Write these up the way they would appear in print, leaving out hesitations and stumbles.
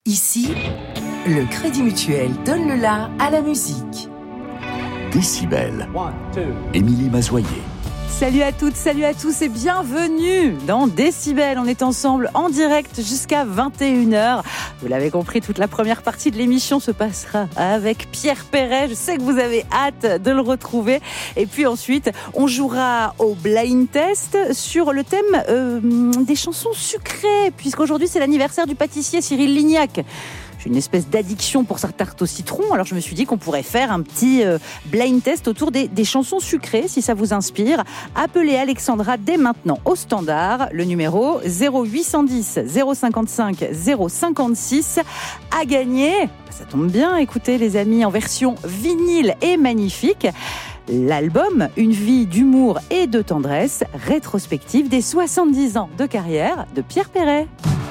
Ici, le Crédit Mutuel donne le la à la musique. Décibel. Émilie Mazoyer. Salut à toutes, salut à tous et bienvenue dans Décibel. On est ensemble en direct jusqu'à 21h. Vous l'avez compris, toute la première partie de l'émission se passera avec Pierre Perret. Je sais que vous avez hâte de le retrouver. Et puis ensuite, on jouera au blind test sur le thème des chansons sucrées, puisqu'aujourd'hui c'est l'anniversaire du pâtissier Cyril Lignac. J'ai une espèce d'addiction pour sa tarte au citron, alors je me suis dit qu'on pourrait faire un petit blind test autour des chansons sucrées, si ça vous inspire. Appelez Alexandra dès maintenant au standard, le numéro 0810 055 056. À gagner, ça tombe bien, écoutez les amis, en version vinyle et magnifique, l'album Une vie d'humour et de tendresse, rétrospective des 70 ans de carrière de Pierre Perret.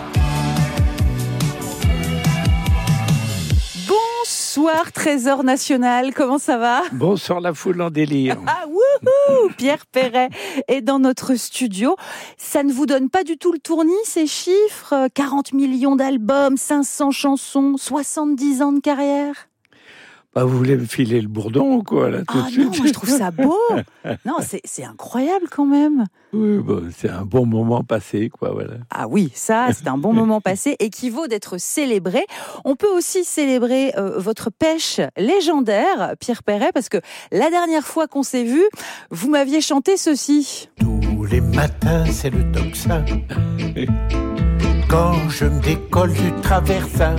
Bonsoir Trésor National, comment ça va ? Bonsoir la foule en délire. Ah wouhou, Pierre Perret est dans notre studio. Ça ne vous donne pas du tout le tournis ces chiffres ? 40 millions d'albums, 500 chansons, 70 ans de carrière ? Bah, vous voulez me filer le bourdon ou quoi là tout de suite ? Non, moi je trouve ça beau. Non, c'est incroyable quand même. Oui, bon, c'est un bon moment passé, quoi, voilà. Ah oui, ça, c'est un bon moment passé et qui vaut d'être célébré. On peut aussi célébrer votre pêche légendaire, Pierre Perret, parce que la dernière fois qu'on s'est vu, vous m'aviez chanté ceci. Tous les matins, c'est le tocsin. Quand je me décolle du traversin,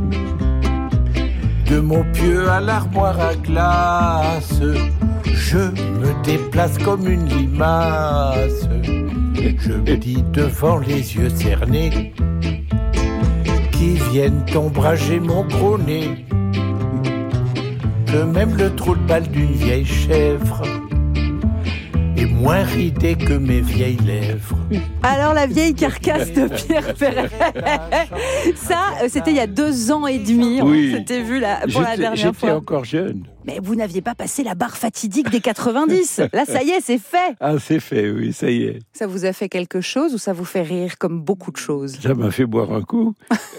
de mon pieu à l'armoire à glace, je me déplace comme une limace. Je me dis devant les yeux cernés, qui viennent ombrager mon gros nez. Que même le trou de balle d'une vieille chèvre est moins ridé que mes vieilles lèvres. Alors la vieille carcasse de Pierre Perret, ça c'était il y a 2 ans et demi, Oui. on s'était vu pour la dernière fois. J'étais encore jeune. Mais vous n'aviez pas passé la barre fatidique des 90. Là ça y est, c'est fait. Ah, c'est fait, oui, ça y est. Ça vous a fait quelque chose ou ça vous fait rire comme beaucoup de choses ? Ça m'a fait boire un coup.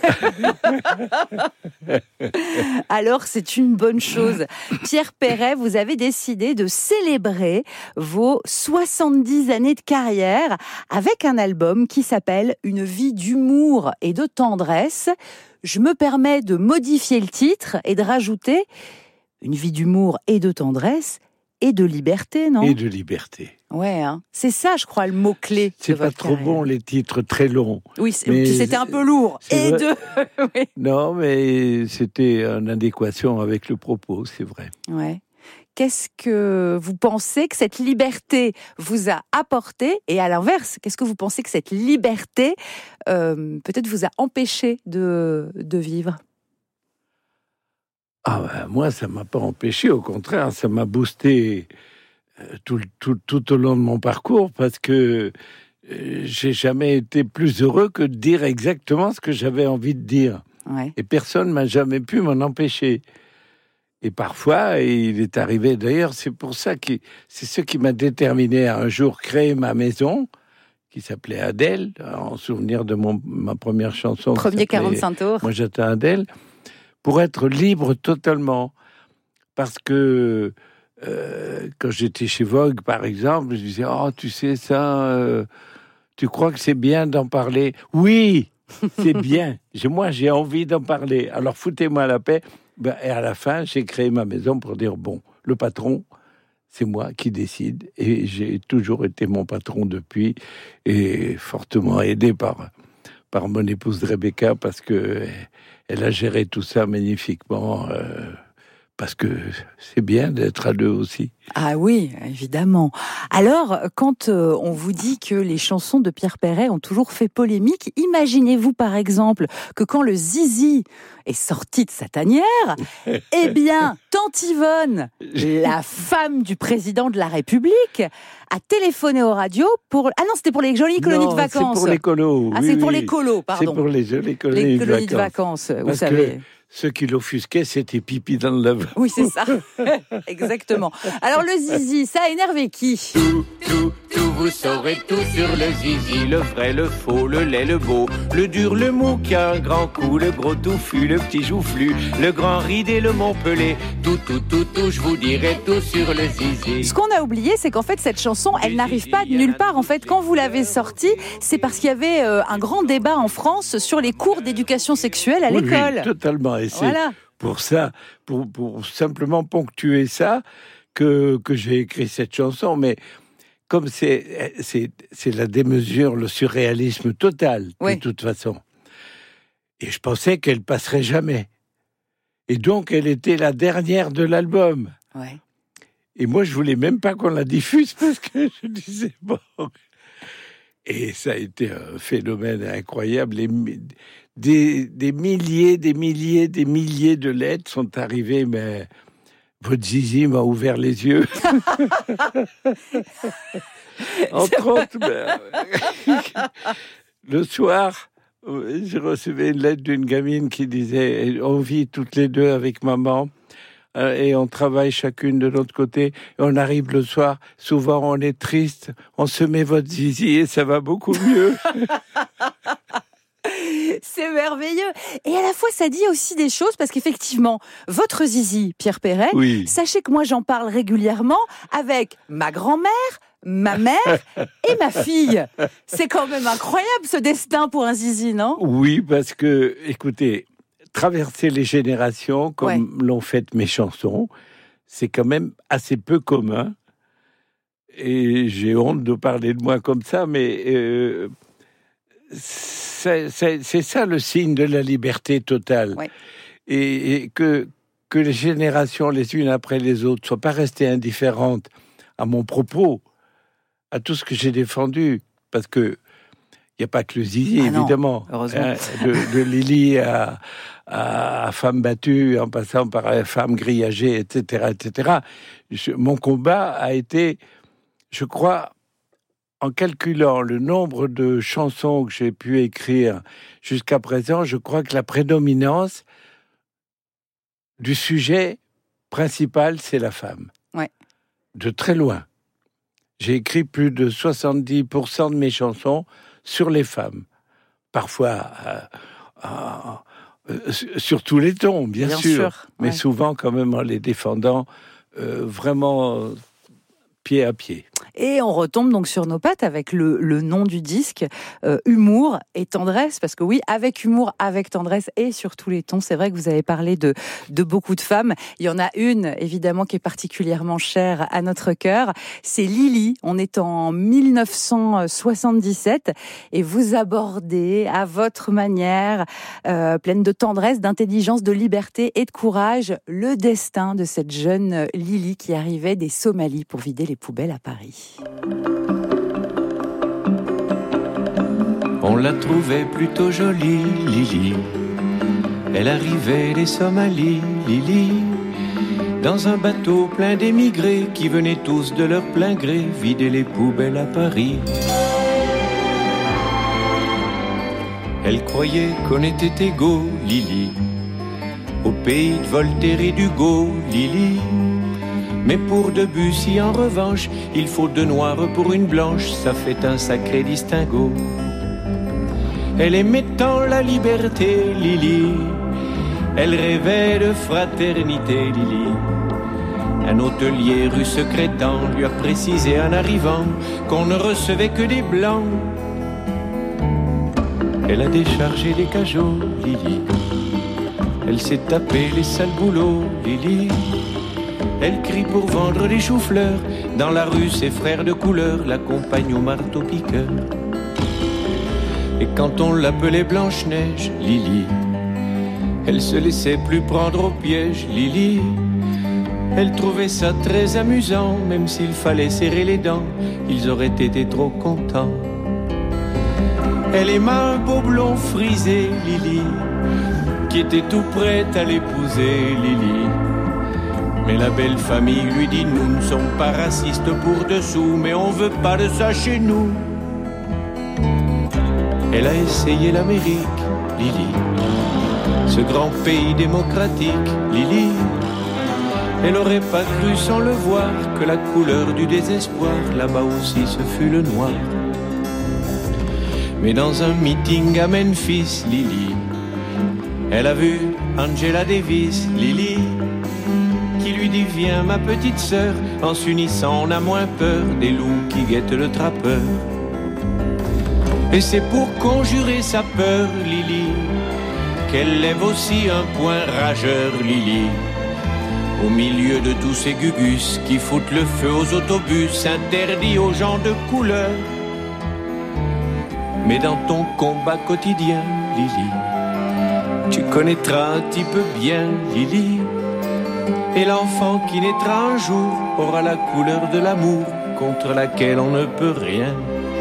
Alors c'est une bonne chose. Pierre Perret, vous avez décidé de célébrer vos 70 années de carrière avec un album qui s'appelle Une vie d'humour et de tendresse. Je me permets de modifier le titre et de rajouter Une vie d'humour et de tendresse et de liberté, non ? Et de liberté. Ouais, hein. C'est ça, je crois, le mot-clé. C'est de pas votre trop carrière. bon, les titres très longs. Oui, Mais puis c'était un peu lourd. c'est Et vrai. de... Oui. Non, mais c'était en adéquation avec le propos, c'est vrai. Ouais. Qu'est-ce que vous pensez que cette liberté vous a apporté ? Et à l'inverse, qu'est-ce que vous pensez que cette liberté peut-être vous a empêché de vivre ? Ah ben, moi, ça m'a pas empêché, au contraire, ça m'a boosté tout au long de mon parcours, parce que j'ai jamais été plus heureux que de dire exactement ce que j'avais envie de dire. Ouais. Et personne m'a jamais pu m'en empêcher. Et parfois, il est arrivé, d'ailleurs, c'est pour ça que c'est ce qui m'a déterminé à un jour créer ma maison, qui s'appelait Adèle, en souvenir de ma première chanson. Premier 45 tours. Moi, j'étais Adèle, pour être libre totalement. Parce que quand j'étais chez Vogue, par exemple, je disais « Oh, tu sais ça, tu crois que c'est bien d'en parler ?» Oui, c'est bien. Moi, j'ai envie d'en parler. Alors, foutez-moi la paix. Et à la fin, j'ai créé ma maison pour dire, bon, le patron, c'est moi qui décide. Et j'ai toujours été mon patron depuis, et fortement aidé par mon épouse Rebecca, parce que elle a géré tout ça magnifiquement, parce que c'est bien d'être à deux aussi. Ah oui, évidemment. Alors, quand on vous dit que les chansons de Pierre Perret ont toujours fait polémique, imaginez-vous par exemple que quand le zizi est sorti de sa tanière, eh bien, Tante Yvonne, la femme du président de la République, a téléphoné aux radios pour... Ah non, c'était pour les jolies colonies de vacances. C'est pour les colos. Ah, oui, c'est pour oui. les colos, pardon. C'est pour les jolies colonies, les colonies de vacances, vous Parce savez. Que ceux qui l'offusquaient, c'était pipi dans le lavabo. Oui, c'est ça. Exactement. Alors, le zizi, ça a énervé qui ? tout, vous saurez tout sur le zizi, le vrai, le faux, le laid, le beau, le dur, le mou qui a un grand coup, le gros touffu, le petit joufflu, le grand ridé, le montpelé, tout, je vous dirai tout sur le zizi. Ce qu'on a oublié, c'est qu'en fait, cette chanson, elle n'arrive pas de nulle part. En fait, quand vous l'avez sortie, c'est parce qu'il y avait un grand débat en France sur les cours d'éducation sexuelle à l'école. Oui, totalement. Et c'est Voilà. pour ça, pour simplement ponctuer ça, que j'ai écrit cette chanson. Mais comme c'est la démesure, le surréalisme total, Oui. de toute façon. Et je pensais qu'elle passerait jamais. Et donc, elle était la dernière de l'album. Ouais. Et moi, je voulais même pas qu'on la diffuse parce que je disais bon. Et ça a été un phénomène incroyable. Des milliers de lettres sont arrivées, mais votre zizi m'a ouvert les yeux. Entre autres, le soir, je recevais une lettre d'une gamine qui disait « On vit toutes les deux avec maman. » Et on travaille chacune de notre côté, et on arrive le soir, souvent on est triste, on se met votre zizi et ça va beaucoup mieux. C'est merveilleux. Et à la fois, ça dit aussi des choses, parce qu'effectivement, votre zizi, Pierre Perret, Oui. sachez que moi, j'en parle régulièrement avec ma grand-mère, ma mère et ma fille. C'est quand même incroyable, ce destin pour un zizi, non ? Oui, parce que, écoutez, traverser les générations, comme l'ont fait mes chansons, c'est quand même assez peu commun. Et j'ai honte de parler de moi comme ça, mais c'est ça le signe de la liberté totale. Ouais. Et que les générations, les unes après les autres, ne soient pas restées indifférentes à mon propos, à tout ce que j'ai défendu. Parce que il n'y a pas que le zizi, évidemment. Heureusement. De Lily à femme battue, en passant par femme grillagée, etc., etc. Mon combat a été, je crois, en calculant le nombre de chansons que j'ai pu écrire jusqu'à présent, je crois que la prédominance du sujet principal, c'est la femme. Ouais. De très loin. J'ai écrit plus de 70% de mes chansons sur les femmes. Parfois, sur tous les tons, bien sûr. Mais souvent, quand même, en les défendant vraiment pied à pied. Et on retombe donc sur nos pattes avec le nom du disque, humour et tendresse, parce que oui, avec humour, avec tendresse et sur tous les tons, c'est vrai que vous avez parlé de beaucoup de femmes. Il y en a une, évidemment, qui est particulièrement chère à notre cœur, c'est Lily. On est en 1977 et vous abordez à votre manière, pleine de tendresse, d'intelligence, de liberté et de courage, le destin de cette jeune Lily qui arrivait des Somalies pour vider les poubelles à Paris. On la trouvait plutôt jolie, Lily. Elle arrivait des Somalies, Lily, dans un bateau plein d'émigrés qui venaient tous de leur plein gré vider les poubelles à Paris. Elle croyait qu'on était égaux, Lily, au pays de Voltaire et d'Hugo, Lily. Mais pour Debussy, en revanche, il faut deux noirs pour une blanche, ça fait un sacré distinguo. Elle aimait tant la liberté, Lily, elle rêvait de fraternité, Lily. Un hôtelier rue Secrétan lui a précisé en arrivant qu'on ne recevait que des blancs. Elle a déchargé les cajots, Lily, elle s'est tapé les sales boulots, Lily. Elle crie pour vendre des choux-fleurs. Dans la rue, ses frères de couleur l'accompagnent au marteau-piqueur. Et quand on l'appelait Blanche-Neige, Lily, elle se laissait plus prendre au piège, Lily. Elle trouvait ça très amusant, même s'il fallait serrer les dents, ils auraient été trop contents. Elle aima un beau blond frisé, Lily, qui était tout prête à l'épouser, Lily. Mais la belle famille lui dit, nous ne sommes pas racistes pour dessous, mais on veut pas de ça chez nous. Elle a essayé l'Amérique, Lily, ce grand pays démocratique, Lily. Elle aurait pas cru sans le voir que la couleur du désespoir, là-bas aussi ce fut le noir. Mais dans un meeting à Memphis, Lily, elle a vu Angela Davis, Lily, qui lui dit viens ma petite sœur, en s'unissant on a moins peur des loups qui guettent le trappeur. Et c'est pour conjurer sa peur, Lily, qu'elle lève aussi un poing rageur, Lily. Au milieu de tous ces gugus qui foutent le feu aux autobus, interdits aux gens de couleur. Mais dans ton combat quotidien, Lily, tu connaîtras un petit peu bien, Lily. Et l'enfant qui naîtra un jour aura la couleur de l'amour contre laquelle on ne peut rien.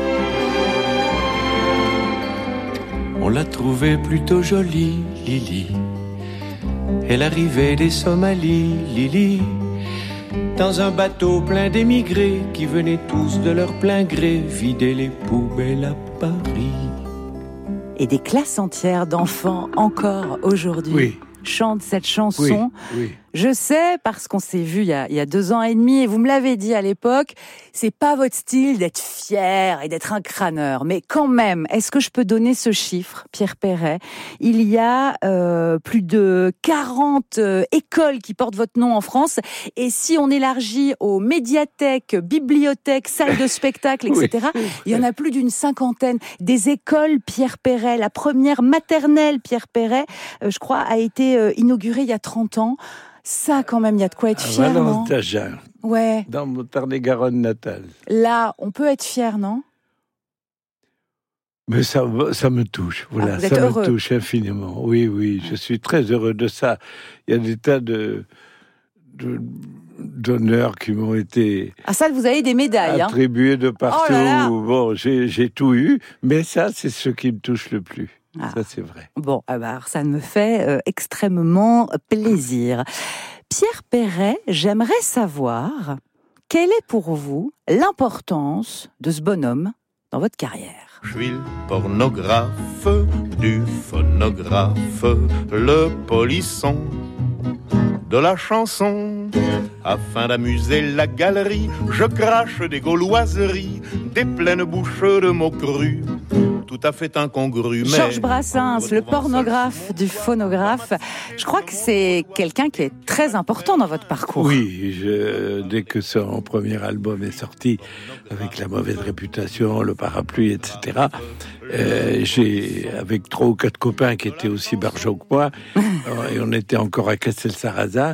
On l'a trouvée plutôt jolie, Lily. Elle arrivait des Somalies, Lily, dans un bateau plein d'émigrés qui venaient tous de leur plein gré vider les poubelles à Paris. Et des classes entières d'enfants encore aujourd'hui chantent cette chanson. Oui. Je sais, parce qu'on s'est vu il y a 2 ans et demi, et vous me l'avez dit à l'époque, c'est pas votre style d'être fier et d'être un crâneur. Mais quand même, est-ce que je peux donner ce chiffre, Pierre Perret ? Il y a plus de 40 écoles qui portent votre nom en France. Et si on élargit aux médiathèques, bibliothèques, salles de spectacle, etc., il y en a plus d'une 50aine. Des écoles Pierre Perret. La première maternelle Pierre Perret, je crois, a été inaugurée il y a 30 ans. Ça, quand même, il y a de quoi être fier, non ? Valence-d'Agen, ouais. dans mon Tarn-et-Garonne natal. Là, on peut être fier, non ? Mais ça me touche, voilà, vous êtes ça heureux. me touche infiniment. Oui, je suis très heureux de ça. Il y a des tas d'honneurs qui m'ont été Ah ça, vous avez des médailles, attribués de partout. Oh là là. Bon, j'ai tout eu, mais ça, c'est ce qui me touche le plus. Ça, c'est vrai. Bon, alors ça me fait extrêmement plaisir. Pierre Perret, j'aimerais savoir quelle est pour vous l'importance de ce bonhomme dans votre carrière ? Je suis le pornographe du phonographe, le polisson de la chanson. Afin d'amuser la galerie, je crache des gauloiseries, des pleines bouches de mots crus, tout à fait incongrus. Georges Brassens, le pornographe du phonographe. Je crois que c'est quelqu'un qui est très important dans votre parcours. Oui, dès que son premier album est sorti, avec La mauvaise réputation, Le parapluie, etc., j'ai, avec 3 ou 4 copains qui étaient aussi barjots que moi, et on était encore à Castel-Sarrazin,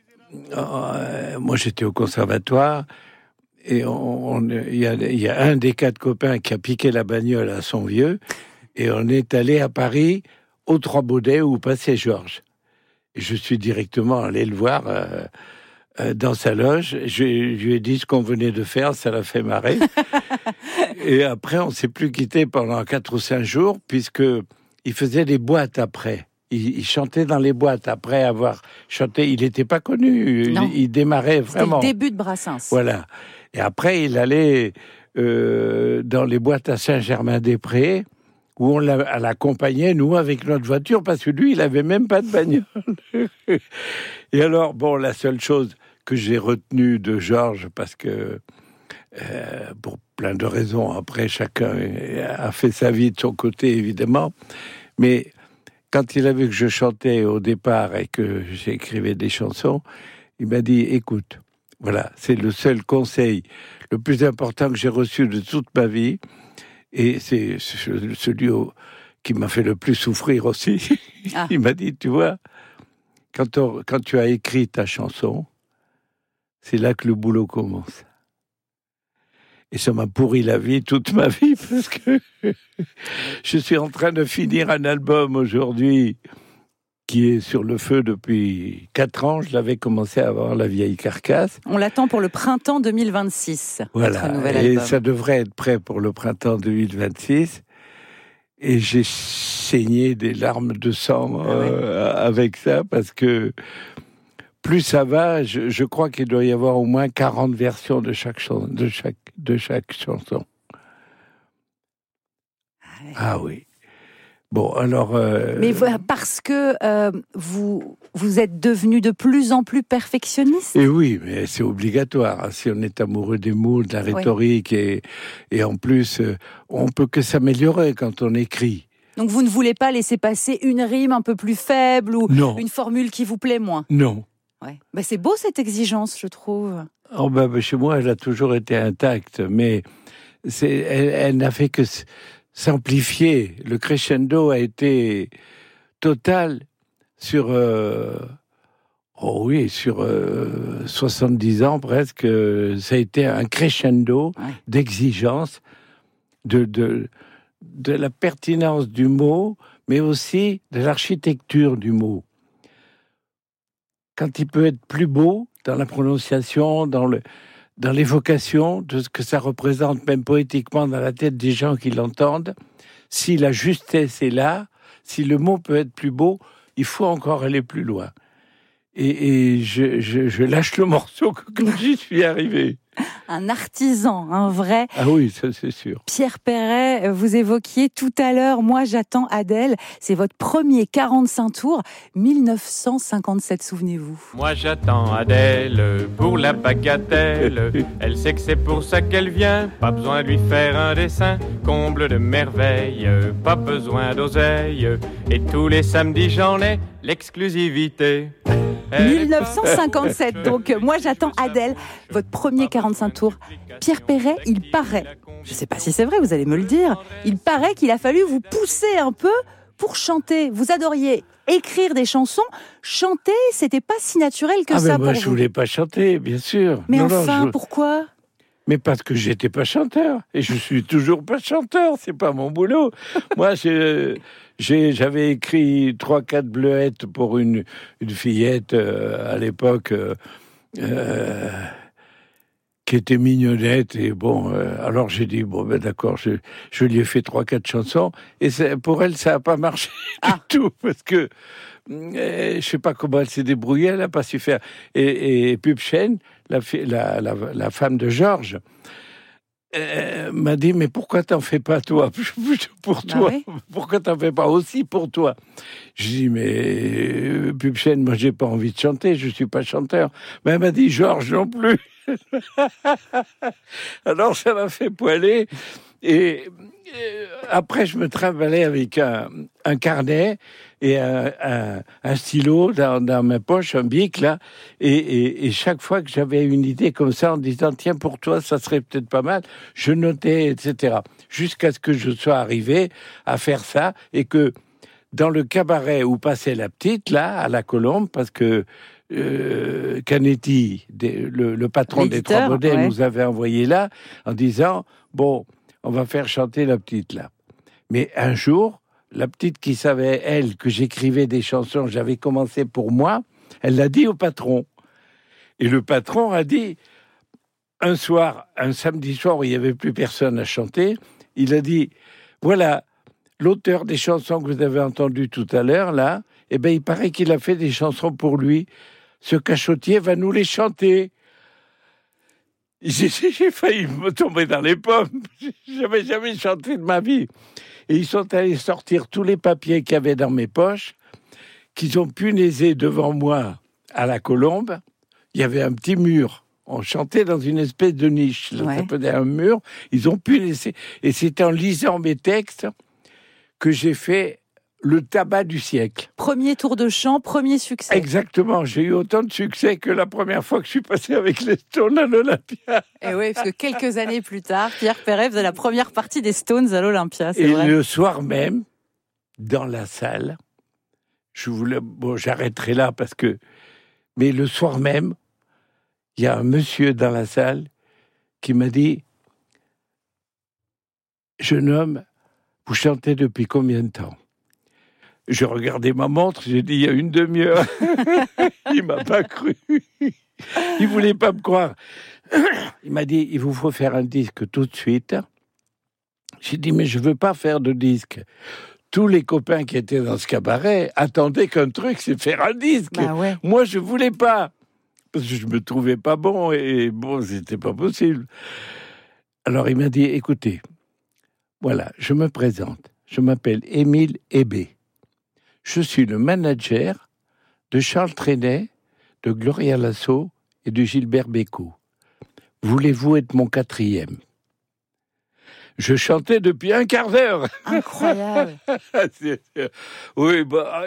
moi j'étais au conservatoire, et il y a un des 4 copains qui a piqué la bagnole à son vieux, et on est allé à Paris, aux Trois Baudets, où passait Georges. Et je suis directement allé le voir dans sa loge. Je lui ai dit ce qu'on venait de faire, ça l'a fait marrer. Et après, on ne s'est plus quitté pendant 4 ou 5 jours, puisqu'il faisait des boîtes après. Il chantait dans les boîtes après avoir chanté. Il n'était pas connu. Il démarrait vraiment. C'était le début de Brassens. Voilà. Et après, il allait dans les boîtes à Saint-Germain-des-Prés, où on l'accompagnait, nous, avec notre voiture, parce que lui, il n'avait même pas de bagnole. Et alors, bon, la seule chose que j'ai retenue de Georges, parce que, pour plein de raisons, après, chacun a fait sa vie de son côté, évidemment, mais quand il a vu que je chantais au départ et que j'écrivais des chansons, il m'a dit, écoute, voilà, c'est le seul conseil le plus important que j'ai reçu de toute ma vie, et c'est celui qui m'a fait le plus souffrir aussi. Ah. Il m'a dit, tu vois, quand tu as écrit ta chanson, c'est là que le boulot commence. Et ça m'a pourri la vie, toute ma vie, parce que je suis en train de finir un album aujourd'hui qui est sur le feu depuis 4 ans. Je l'avais commencé avant La vieille carcasse. On l'attend pour le printemps 2026. Voilà, votre nouvel et album. ça devrait être prêt pour le printemps 2026. Et j'ai saigné des larmes de sang avec ça, parce que plus ça va, je crois qu'il doit y avoir au moins 40 versions de chaque chanson. Ah oui. Bon, alors... Mais parce que vous êtes devenu de plus en plus perfectionniste. Et oui, mais c'est obligatoire. Hein. Si on est amoureux des mots, de la rhétorique, et en plus, on peut que s'améliorer quand on écrit. Donc vous ne voulez pas laisser passer une rime un peu plus faible ou une formule qui vous plaît moins? Non. Ouais. Bah, c'est beau cette exigence, je trouve. Oh, chez moi, elle a toujours été intacte, mais elle n'a fait que s'amplifier. Le crescendo a été total sur 70 ans presque. Ça a été un crescendo d'exigence, de la pertinence du mot, mais aussi de l'architecture du mot. Quand il peut être plus beau dans la prononciation, dans l'évocation de ce que ça représente, même poétiquement dans la tête des gens qui l'entendent, si la justesse est là, si le mot peut être plus beau, il faut encore aller plus loin. Et je lâche le morceau quand j'y suis arrivé. Un artisan, un vrai. Ah oui, ça c'est sûr. Pierre Perret, vous évoquiez tout à l'heure « Moi j'attends Adèle ». C'est votre premier 45 tours, 1957, souvenez-vous. Moi j'attends Adèle pour la bagatelle. Elle sait que c'est pour ça qu'elle vient. Pas besoin de lui faire un dessin. Comble de merveille, pas besoin d'oseille. Et tous les samedis j'en ai l'exclusivité. 1957, donc moi j'attends Adèle, votre premier 45 tours. Pierre Perret, il paraît, je ne sais pas si c'est vrai, vous allez me le dire, il paraît qu'il a fallu vous pousser un peu pour chanter. Vous adoriez écrire des chansons, chanter, c'était pas si naturel que ça pour moi, vous. je voulais pas chanter, bien sûr. Mais pourquoi ? Mais parce que j'étais pas chanteur, et je suis toujours pas chanteur, c'est pas mon boulot. Moi, j'avais écrit 3-4 bleuettes pour une fillette à l'époque qui était mignonnette, et bon, alors j'ai dit, d'accord, je lui ai fait 3-4 chansons, et pour elle, ça a pas marché du tout, parce que je sais pas comment elle s'est débrouillée, elle a pas su faire. Et Pupchen, la femme de Georges, m'a dit, mais pourquoi t'en fais pas toi pour toi? Oui. Pourquoi t'en fais pas aussi pour toi? Je dis, mais Pupchen, moi j'ai pas envie de chanter, je suis pas chanteur. Mais elle m'a dit, Georges non plus. Alors ça m'a fait poiler. Et après, je me travaillais avec un carnet et un stylo dans ma poche, un bic, là. Et chaque fois que j'avais une idée comme ça, en disant, tiens, pour toi, ça serait peut-être pas mal, je notais, etc. Jusqu'à ce que je sois arrivé à faire ça et que dans le cabaret où passait la petite, là, à la Colombe, parce que Canetti, le patron des Trois Baudets, nous avait envoyé là, en disant, bon, on va faire chanter la petite là. Mais un jour, la petite qui savait, elle, que j'écrivais des chansons, j'avais commencé pour moi, elle l'a dit au patron. Et le patron a dit, un samedi soir où il n'y avait plus personne à chanter, il a dit, voilà, l'auteur des chansons que vous avez entendues tout à l'heure, là, il paraît qu'il a fait des chansons pour lui. Ce cachotier va nous les chanter. J'ai failli me tomber dans les pommes. J'avais jamais chanté de ma vie. Et ils sont allés sortir tous les papiers qu'il y avait dans mes poches, qu'ils ont punaisé devant moi à la Colombe. Il y avait un petit mur. On chantait dans une espèce de niche. Ça s'appelait un mur. Ils ont punaisé. Et c'est en lisant mes textes que j'ai fait le tabac du siècle. Premier tour de chant, premier succès. Exactement. J'ai eu autant de succès que la première fois que je suis passé avec les Stones à l'Olympia. Et oui, parce que quelques années plus tard, Pierre Perret faisait la première partie des Stones à l'Olympia, c'est vrai. Et le soir même, dans la salle, j'arrêterai là parce que... Mais le soir même, il y a un monsieur dans la salle qui m'a dit, jeune homme, vous chantez depuis combien de temps? Je regardais ma montre, j'ai dit, il y a une demi-heure. Il m'a pas cru. Il voulait pas me croire. Il m'a dit, il vous faut faire un disque tout de suite. J'ai dit, mais je veux pas faire de disque. Tous les copains qui étaient dans ce cabaret attendaient qu'un truc, c'est faire un disque. Moi, je voulais pas. Parce que je me trouvais pas bon et bon, c'était pas possible. Alors, il m'a dit, écoutez, voilà, je me présente. Je m'appelle Émile Hébé. Je suis le manager de Charles Trenet, de Gloria Lasso et de Gilbert Bécaud. Voulez-vous être mon 4e ? Je chantais depuis un quart d'heure. Incroyable. Oui,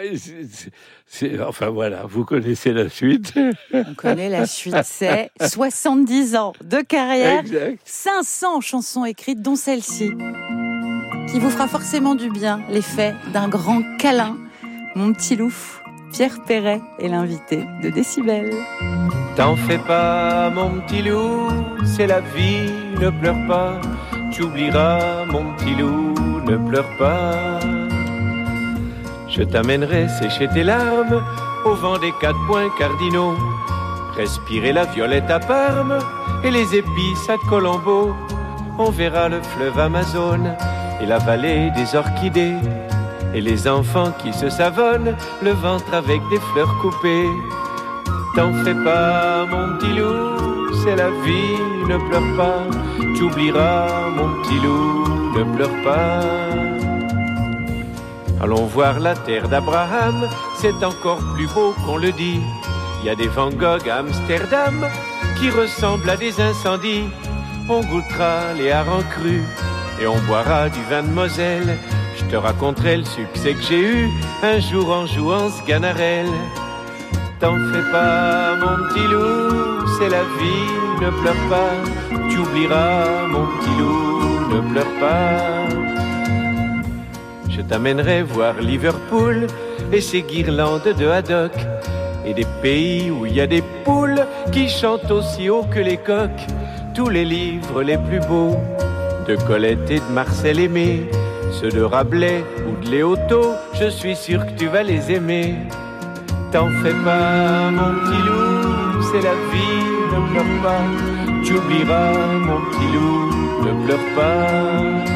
enfin voilà, vous connaissez la suite. On connaît la suite, c'est 70 ans de carrière, Exact. 500 chansons écrites, dont celle-ci, qui vous fera forcément du bien, l'effet d'un grand câlin. Mon petit loup, Pierre Perret est l'invité de Décibel. T'en fais pas, mon petit loup, c'est la vie, ne pleure pas. Tu oublieras, mon petit loup, ne pleure pas. Je t'amènerai sécher tes larmes au vent des 4 points cardinaux. Respirer la violette à Parme et les épices à Colombo. On verra le fleuve Amazone et la vallée des orchidées. Et les enfants qui se savonnent le ventre avec des fleurs coupées. T'en fais pas, mon petit loup, c'est la vie, ne pleure pas. Tu oublieras, mon petit loup, ne pleure pas. Allons voir la terre d'Abraham, c'est encore plus beau qu'on le dit. Il y a des Van Gogh à Amsterdam qui ressemblent à des incendies. On goûtera les harengs crus et on boira du vin de Moselle. Je te raconterai le succès que j'ai eu un jour en jouant ce Sganarelle. T'en fais pas, mon petit loup, c'est la vie, ne pleure pas. Tu oublieras, mon petit loup, ne pleure pas. Je t'amènerai voir Liverpool et ses guirlandes de haddock. Et des pays où il y a des poules qui chantent aussi haut que les coqs. Tous les livres les plus beaux de Colette et de Marcel Aimé, ceux de Rabelais ou de Léoto, je suis sûr que tu vas les aimer. T'en fais pas, mon petit loup, c'est la vie, ne pleure pas. Tu oublieras, mon petit loup, ne pleure pas.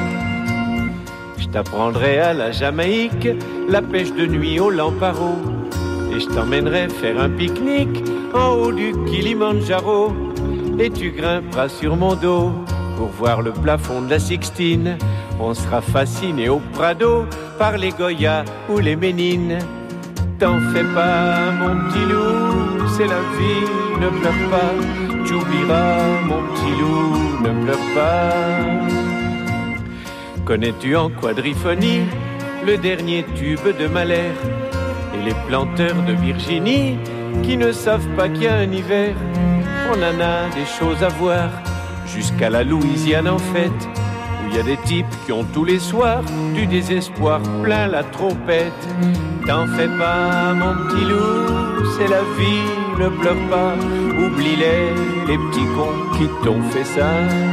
Je t'apprendrai à la Jamaïque la pêche de nuit au Lamparo. Et je t'emmènerai faire un pique-nique en haut du Kilimandjaro. Et tu grimperas sur mon dos pour voir le plafond de la Sixtine. On sera fasciné au Prado par les Goya ou les Ménines. T'en fais pas, mon petit loup, c'est la vie, ne pleure pas. Tu oublieras, mon petit loup, ne pleure pas. Connais-tu en quadriphonie le dernier tube de Mahler et les planteurs de Virginie qui ne savent pas qu'il y a un hiver? On en a des choses à voir, jusqu'à la Louisiane en fête, où il y a des types qui ont tous les soirs du désespoir plein la trompette. T'en fais pas, mon petit loup, c'est la vie, ne pleure pas. Oublie-les, les petits cons qui t'ont fait ça.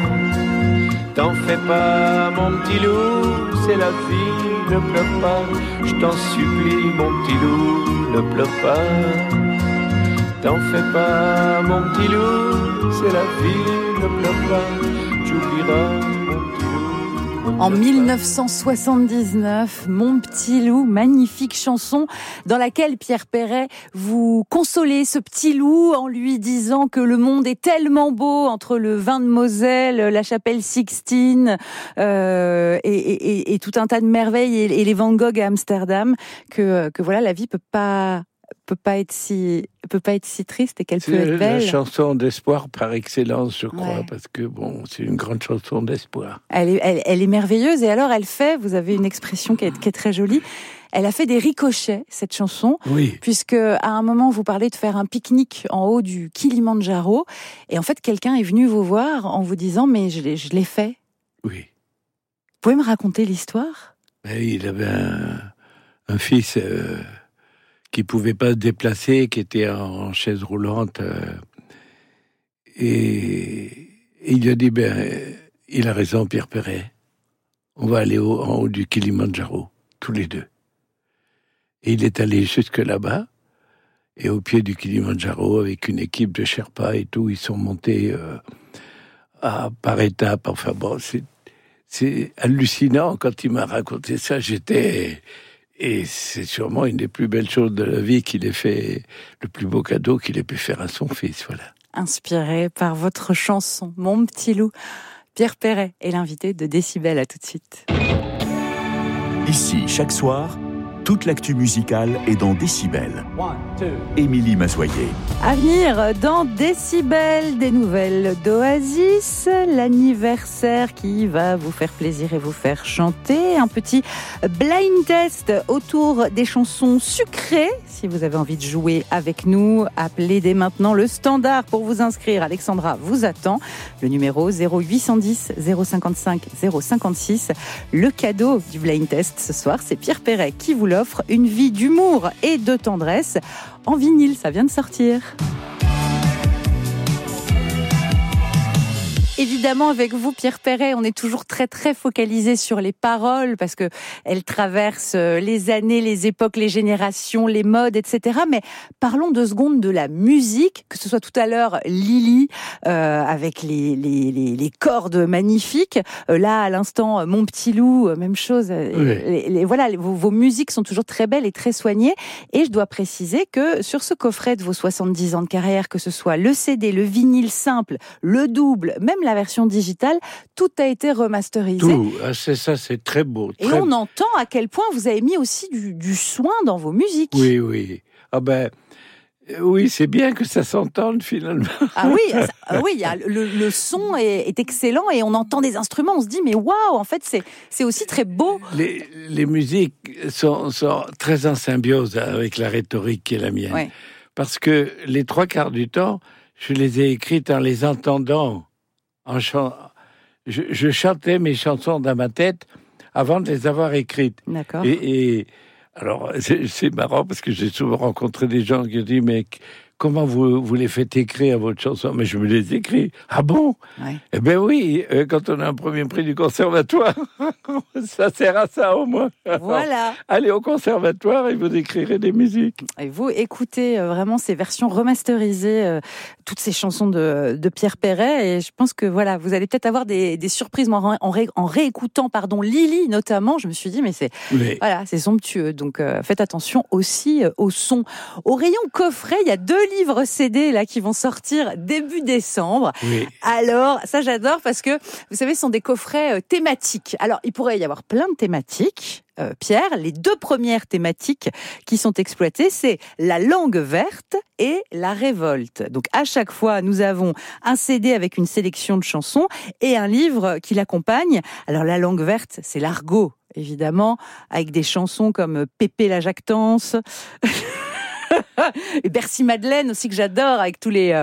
T'en fais pas, mon petit loup, c'est la vie, ne pleure pas. Je t'en supplie, mon petit loup, ne pleure pas. T'en fais pas, mon petit loup, c'est la vie, ne pleure pas. Tu oublieras, mon petit loup. En 1979, Mon petit loup, magnifique chanson dans laquelle Pierre Perret vous consolez ce petit loup en lui disant que le monde est tellement beau entre le vin de Moselle, la chapelle Sixtine et tout un tas de merveilles et les Van Gogh à Amsterdam que voilà, la vie peut pas être si triste et qu'elle peut être belle. C'est la chanson d'espoir par excellence, je crois, ouais. parce que bon, c'est une grande chanson d'espoir. Elle est merveilleuse et alors elle fait, vous avez une expression qui est très jolie, elle a fait des ricochets, cette chanson, oui. Puisque à un moment vous parlez de faire un pique-nique en haut du Kilimandjaro et en fait quelqu'un est venu vous voir en vous disant mais je l'ai fait. Oui. Vous pouvez me raconter l'histoire? Il avait un fils qui pouvait pas se déplacer, qui était en chaise roulante, et il lui a dit il a raison, Pierre Perret, on va aller en haut du Kilimandjaro, tous les deux. Et il est allé jusque là-bas, et au pied du Kilimandjaro, avec une équipe de Sherpas et tout, ils sont montés par étapes. Enfin bon, c'est hallucinant quand il m'a raconté ça. Et c'est sûrement une des plus belles choses de la vie qu'il ait fait, le plus beau cadeau qu'il ait pu faire à son fils, voilà. Inspiré par votre chanson, Mon petit loup, Pierre Perret est l'invité de Décibel, à tout de suite. Ici, chaque soir, toute l'actu musicale est dans Décibel. Émilie Mazoyer. À venir dans Décibel, des nouvelles d'Oasis, l'anniversaire qui va vous faire plaisir et vous faire chanter, un petit blind test autour des chansons sucrées. Si vous avez envie de jouer avec nous, appelez dès maintenant le standard pour vous inscrire. Alexandra vous attend. Le numéro 0810 055 056. Le cadeau du blind test ce soir, c'est Pierre Perret qui vous l'offre. Une vie d'humour et de tendresse en vinyle, ça vient de sortir. Évidemment, avec vous, Pierre Perret, on est toujours très très focalisé sur les paroles parce que elles traversent les années, les époques, les générations, les modes, etc. Mais parlons 2 secondes de la musique, que ce soit tout à l'heure Lily avec les cordes magnifiques. Là, à l'instant, Mon Petit Loup, même chose. Oui. Voilà, vos musiques sont toujours très belles et très soignées. Et je dois préciser que sur ce coffret de vos 70 ans de carrière, que ce soit le CD, le vinyle simple, le double, même la version digitale, tout a été remasterisé. Tout, c'est ça, c'est très beau. Et on entend à quel point vous avez mis aussi du soin dans vos musiques. Oui, oui. Ah ben, oui, c'est bien que ça s'entende finalement. Ah oui, le son est excellent et on entend des instruments, on se dit mais waouh, en fait c'est aussi très beau. Les musiques sont très en symbiose avec la rhétorique qui est la mienne. Ouais. Parce que les 3/4 du temps, je les ai écrites en les entendant. Je chantais mes chansons dans ma tête avant de les avoir écrites. D'accord. Et alors, c'est marrant parce que j'ai souvent rencontré des gens qui ont dit « Mais comment vous les faites écrire, votre chanson ?» Mais je me les écris. Ah bon ? Ouais. Eh bien oui, quand on a un premier prix du conservatoire, ça sert à ça au moins. Voilà. Allez au conservatoire et vous écrirez des musiques. Et vous écoutez vraiment ces versions remasterisées, toutes ces chansons de Pierre Perret. Et je pense que voilà, vous allez peut-être avoir des surprises. Moi, en réécoutant, Lily notamment, je me suis dit mais c'est somptueux. Donc faites attention aussi au son. Au rayon coffret, il y a 2 livres CD là qui vont sortir début décembre. Oui. Alors ça j'adore parce que vous savez ce sont des coffrets thématiques. Alors il pourrait y avoir plein de thématiques. Pierre, les 2 premières thématiques qui sont exploitées, c'est la langue verte et la révolte. Donc à chaque fois, nous avons un CD avec une sélection de chansons et un livre qui l'accompagne. Alors la langue verte, c'est l'argot, évidemment, avec des chansons comme Pépé la Jactance, et Bercy Madeleine aussi que j'adore, avec tous les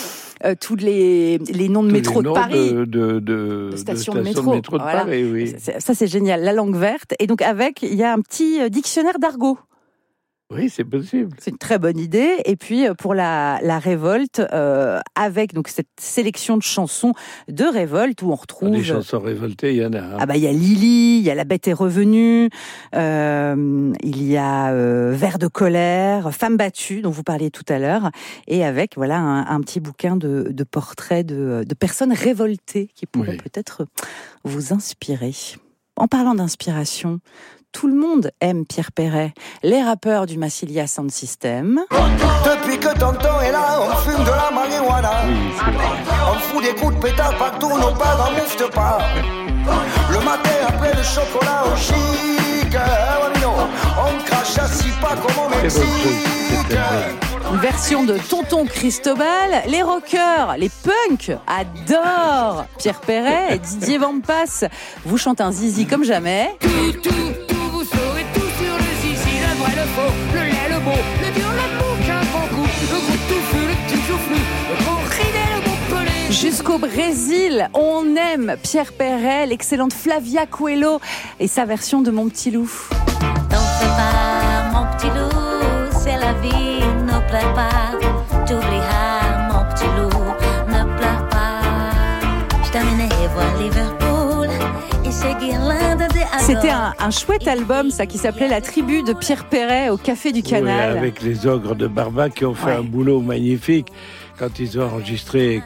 noms de métro de Paris, de stations de métro de voilà. Paris, oui. Ça c'est génial, la langue verte. Et donc il y a un petit dictionnaire d'argot. Oui, c'est possible. C'est une très bonne idée. Et puis pour la révolte, avec donc cette sélection de chansons de révolte où on retrouve des chansons révoltées, il y en a. Hein. Ah bah il y a Lily, il y a La Bête est revenue, il y a Vers de colère, Femme battue dont vous parliez tout à l'heure, et avec voilà un petit bouquin de portraits de personnes révoltées qui pourront peut-être vous inspirer. En parlant d'inspiration, tout le monde aime Pierre Perret. Les rappeurs du Massilia Sound System. Depuis que tonton est là, on fume de la marijuana. On fout des coups de pétard partout, nos parents mouftent pas. Le matin après le chocolat au chic, on crache assis pas comme au Mexique. Une version de Tonton Cristobal. Les rockers, les punks adorent Pierre Perret. Et Didier Vampas vous chante un zizi comme jamais. Vous saurez tout sur le zizi, le vrai, le faux, le laid, le beau, le dur, le bouc, un bon coup, le gros touffu, le petit joufflu, le grand ridé, le bon pelé. Jusqu'au Brésil, on aime Pierre Perret, l'excellente Flavia Coelho et sa version de Mon Petit Loup. T'en fais pas, mon petit loup, c'est la vie, ne pleure pas, t'oublieras, mon petit loup, ne pleure pas. Je t'emmènerai voir Liverpool et ses guirlandes des ados. C'était un chouette album, ça, qui s'appelait La Tribu de Pierre Perret au Café du Canal. Oui, avec les ogres de Barbac qui ont fait un boulot magnifique quand ils ont enregistré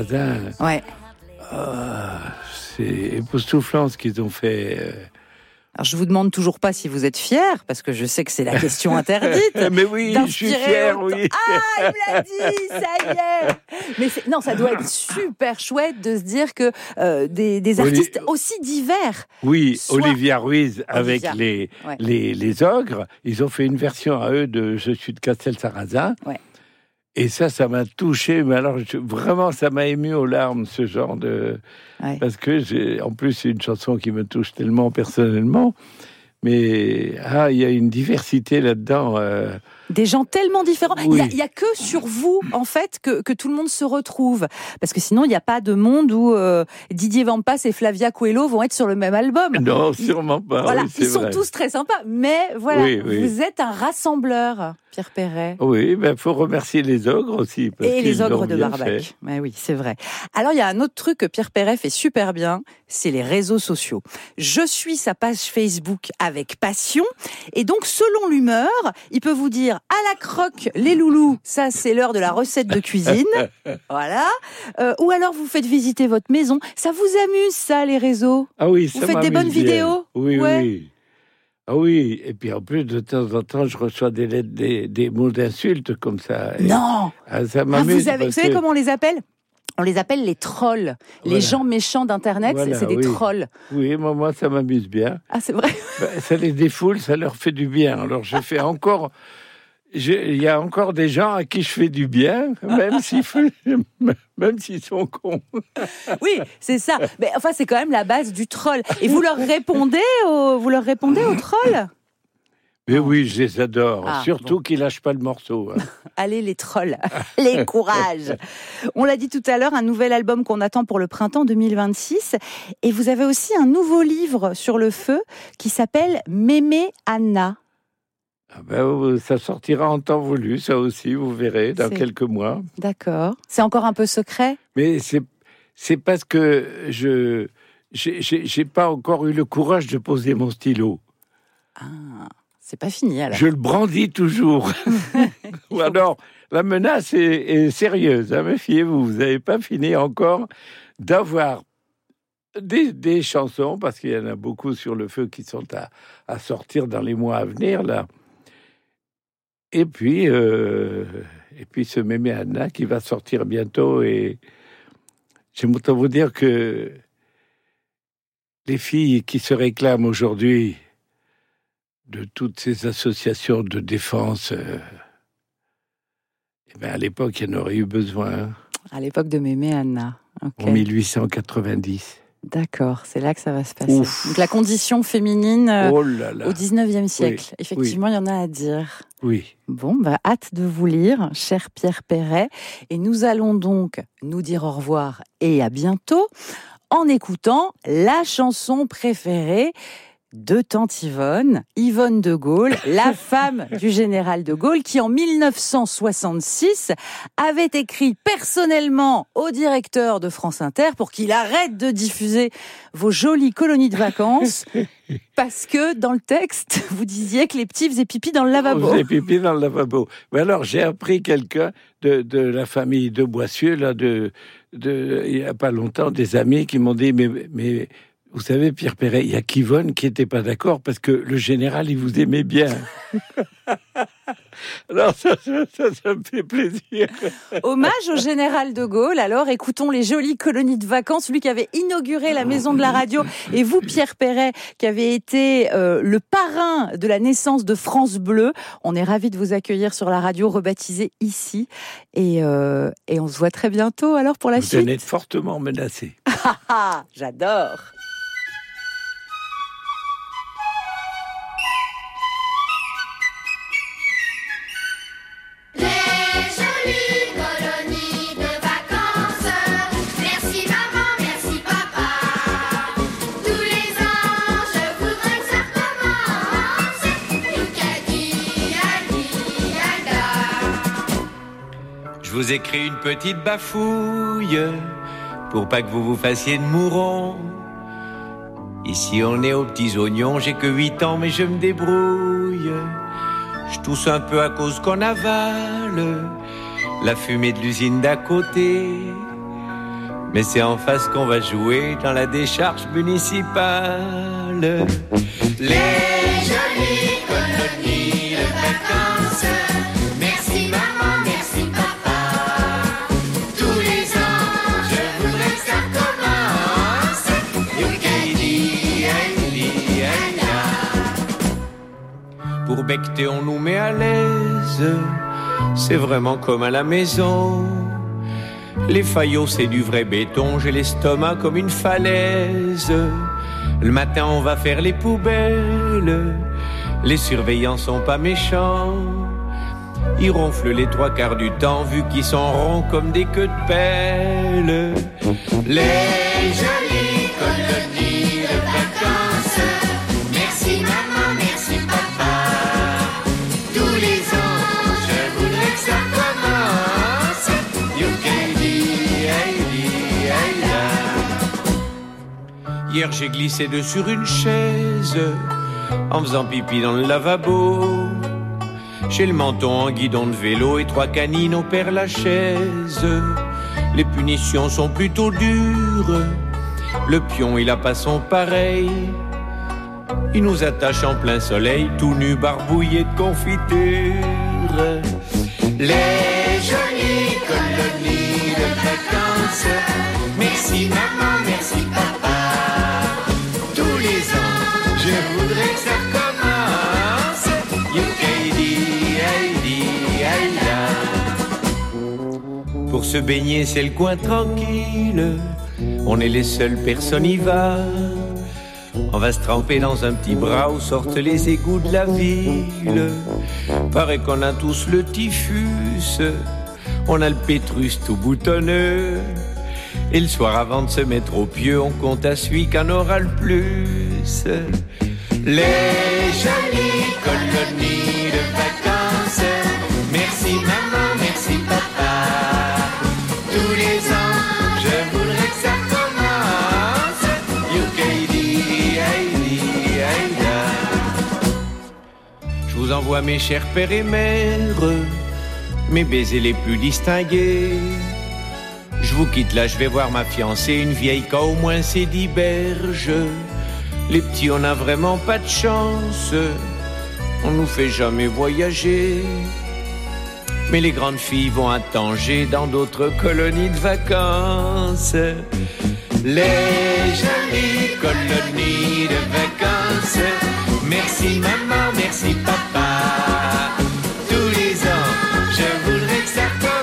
Castel-Sarrazin. Ouais. C'est époustouflant ce qu'ils ont fait. Alors, je vous demande toujours pas si vous êtes fier, parce que je sais que c'est la question interdite. Mais oui, je suis fier, oui. Ah, il me l'a dit, ça y est. Mais non, ça doit être super chouette de se dire que des artistes aussi divers. Oui, Olivia Ruiz avec les ogres, ils ont fait une version à eux de Je suis de Castel-Sarrazin. Ouais. Et ça m'a touché. Mais alors, vraiment, ça m'a ému aux larmes, ce genre de... Ouais. Parce que, en plus, c'est une chanson qui me touche tellement personnellement. Mais il y a une diversité là-dedans. Des gens tellement différents. Oui. Il y a que sur vous, en fait, que tout le monde se retrouve. Parce que sinon, il n'y a pas de monde où Didier Vampas et Flavia Coelho vont être sur le même album. Non, sûrement pas. Voilà, oui, ils sont tous très sympas. Mais voilà, vous êtes un rassembleur, Pierre Perret. Oui, il faut remercier les ogres aussi. Et les ogres de Barbac. Mais oui, c'est vrai. Alors, il y a un autre truc que Pierre Perret fait super bien, c'est les réseaux sociaux. Je suis sa page Facebook avec passion. Et donc, selon l'humeur, il peut vous dire à la croque, les loulous, ça c'est l'heure de la recette de cuisine. Voilà. Ou alors vous faites visiter votre maison. Ça vous amuse, ça, les réseaux? Ah oui, ça m'amuse. Vous faites des bonnes vidéos? Oui, oui. Ah oui, et puis en plus, de temps en temps, je reçois des lettres, des mots d'insultes comme ça. Non. Ça m'amuse. Vous savez comment on les appelle? On les appelle les trolls. Les gens méchants d'Internet, c'est des trolls. Oui, moi, ça m'amuse bien. Ah, c'est vrai? Ça les défoule, ça leur fait du bien. Alors, je fais encore... Il y a encore des gens à qui je fais du bien, même s'ils sont cons. Oui, c'est ça. Mais enfin, c'est quand même la base du troll. Et vous leur répondez aux trolls? Mais oui, je les adore. Surtout qu'ils lâchent pas le morceau. Hein. Allez, les trolls. Les courages. On l'a dit tout à l'heure, un nouvel album qu'on attend pour le printemps 2026. Et vous avez aussi un nouveau livre sur le feu qui s'appelle Mémé Anna. Ça sortira en temps voulu, ça aussi, vous verrez, dans quelques mois. D'accord. C'est encore un peu secret? Mais c'est parce que j'ai pas encore eu le courage de poser mon stylo. Ah, c'est pas fini alors. Je le brandis toujours. Ou alors, la menace est sérieuse, hein, méfiez-vous, vous n'avez pas fini encore d'avoir des chansons, parce qu'il y en a beaucoup sur le feu qui sont à sortir dans les mois à venir, là. Et puis ce Mémé Anna qui va sortir bientôt. Et j'aime autant vous dire que les filles qui se réclament aujourd'hui de toutes ces associations de défense, à l'époque, il y en aurait eu besoin. À l'époque de Mémé Anna. Okay. En 1890. D'accord, c'est là que ça va se passer. Donc la condition féminine au 19e siècle. Oui, effectivement, il y en a à dire. Oui. Bon, hâte de vous lire, cher Pierre Perret. Et nous allons donc nous dire au revoir et à bientôt en écoutant la chanson préférée de tante Yvonne de Gaulle, la femme du général de Gaulle, qui en 1966 avait écrit personnellement au directeur de France Inter pour qu'il arrête de diffuser vos jolies colonies de vacances, parce que dans le texte, vous disiez que les petits faisaient pipi dans le lavabo. Faisaient pipi dans le lavabo. Mais alors, j'ai appris quelqu'un de la famille de Boissieu, là, il y a pas longtemps, des amis qui m'ont dit, mais vous savez, Pierre Perret, il y a qu'Yvonne qui n'était pas d'accord parce que le général, il vous aimait bien. Alors, ça me fait plaisir. Hommage au général de Gaulle. Alors, écoutons les jolies colonies de vacances. Lui qui avait inauguré la maison de la radio. Et vous, Pierre Perret, qui avez été le parrain de la naissance de France Bleu. On est ravis de vous accueillir sur la radio rebaptisée ici. Et on se voit très bientôt, alors, pour la suite. Vous êtes fortement menacé. J'adore. Je vous écris une petite bafouille pour pas que vous vous fassiez de mourons. Ici on est aux petits oignons, j'ai que 8 ans mais je me débrouille. Je tousse un peu à cause qu'on avale la fumée de l'usine d'à côté. Mais c'est en face qu'on va jouer dans la décharge municipale. Les jolies colonies de vacances. Merci maman, merci papa. Tous les ans, je voudrais que ça commence. Yokaidi, aïdi, aïda. Pour becter, on nous met à l'aise. C'est vraiment comme à la maison. Les faillots, c'est du vrai béton. J'ai l'estomac comme une falaise. Le matin, on va faire les poubelles. Les surveillants sont pas méchants. Ils ronflent les 3/4 du temps, vu qu'ils sont ronds comme des queues de pelle. Les jolies colonies de vacances. Merci maman, merci papa. Tous les ans, je voudrais que ça commence. Hier j'ai glissé sur une chaise en faisant pipi dans le lavabo. J'ai le menton en guidon de vélo et 3 canines au Père-Lachaise. Les punitions sont plutôt dures. Le pion il a pas son pareil. Il nous attache en plein soleil, tout nu, barbouillé de confiture. Les jolies colonies de vacances. Merci maman, merci papa. Tous les ans, je voudrais que ça commence. Yokaidi, aïdi, aïda. Pour se baigner, c'est le coin tranquille. On est les seules personnes y va. On va se tremper dans un petit bras où sortent les égouts de la ville. Paraît qu'on a tous le typhus. On a le pétrus tout boutonneux. Et le soir avant de se mettre au pieu, on compte à celui qu'en aura le plus. Les jolies colonies de vacances. Merci maman, merci papa. Tous les ans, je voudrais que ça commence. Yokaidi, aïdi, aïda. Je vous envoie mes chers pères et mères, mes baisers les plus distingués. Je vous quitte là, je vais voir ma fiancée, une vieille qu'a au moins ses 10 berges. Les petits, on n'a vraiment pas de chance, on nous fait jamais voyager. Mais les grandes filles vont à Tanger, dans d'autres colonies de vacances. Les jolies colonies de vacances. Merci maman, merci papa. Tous les ans, je voudrais que ça commence.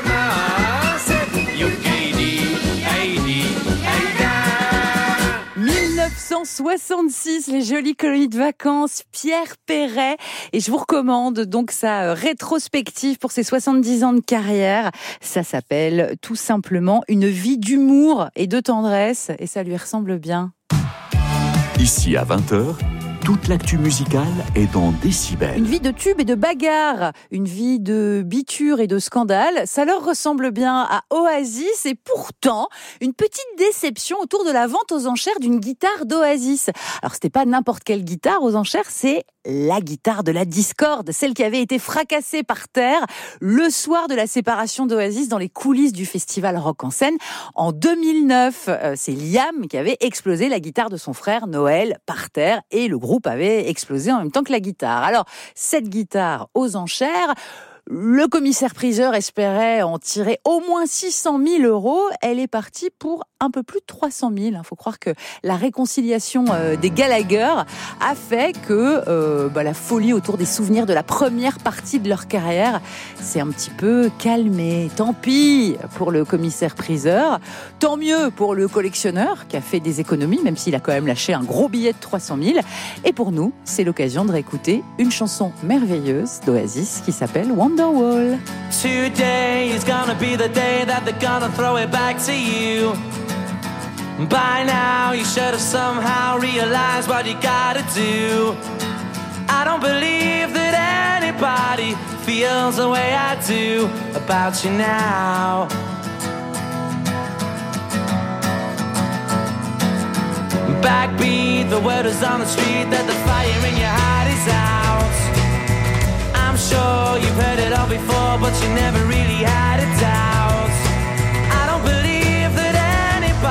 1966, les jolies colonies de vacances, Pierre Perret. Et je vous recommande donc sa rétrospective pour ses 70 ans de carrière. Ça s'appelle tout simplement Une vie d'humour et de tendresse. Et ça lui ressemble bien. Ici à 20h, toute l'actu musicale est dans Décibel. Une vie de tubes et de bagarres, une vie de biture et de scandales, ça leur ressemble bien à Oasis et pourtant, une petite déception autour de la vente aux enchères d'une guitare d'Oasis. Alors c'était pas n'importe quelle guitare aux enchères, c'est la guitare de la discorde, celle qui avait été fracassée par terre le soir de la séparation d'Oasis dans les coulisses du festival Rock en Seine. En 2009, c'est Liam qui avait explosé la guitare de son frère Noël par terre et le groupe avait explosé en même temps que la guitare. Alors, cette guitare aux enchères, le commissaire-priseur espérait en tirer au moins 600 000 €. Elle est partie pour un peu plus de 300 000. Il faut croire que la réconciliation des Gallagher a fait que la folie autour des souvenirs de la première partie de leur carrière s'est un petit peu calmée. Tant pis pour le commissaire-priseur. Tant mieux pour le collectionneur qui a fait des économies, même s'il a quand même lâché un gros billet de 300 000. Et pour nous, c'est l'occasion de réécouter une chanson merveilleuse d'Oasis qui s'appelle Wonderwall. Today is gonna be the day that they're gonna throw it back to you. By now you should have somehow realized what you gotta do. I don't believe that anybody feels the way I do about you now. Backbeat, the word is on the street that the fire in your heart is out. I'm sure you've heard it all before, but you never really had a doubt. I don't believe that anybody